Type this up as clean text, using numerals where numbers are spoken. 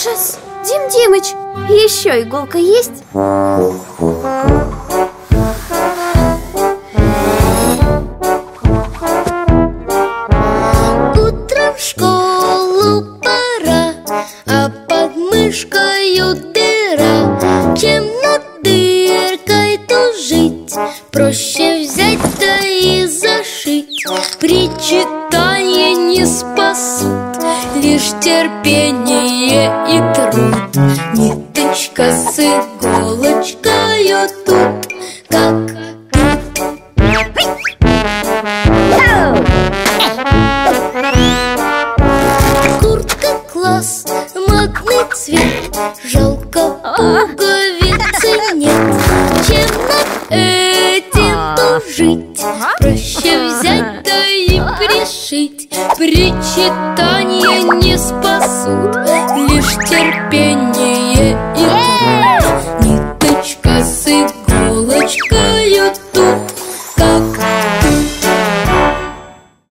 Ужас! Дим Димыч, еще иголка есть? Утром в школу пора, а под мышкою дыра. Чем над дыркой тужить, проще взять да и зашить. Причитания не спасут, лишь терпение и труд. Ниточка с иголочкою тут, как куртка класс, модный цвет, жалко пуговицы нет. Чем над этим тужить, проще взять да и пришить. Причитания не спасут, лишь терпение и труд.